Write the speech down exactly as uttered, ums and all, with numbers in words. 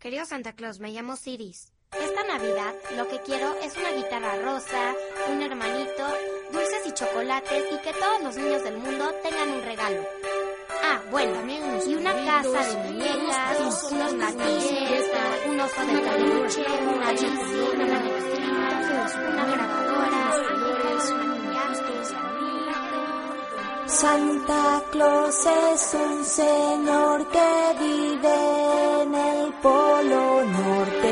Querido Santa Claus, me llamo Siris. Esta Navidad lo que quiero es una guitarra rosa, un hermanito, dulces y chocolates y que todos los niños del mundo tengan un regalo. Ah, bueno, y una casa de muñecas, unos matines, un oso de peluche, una piscina, una neverita, una grabadora, Santa Claus es un señor que vive en el Polo Norte.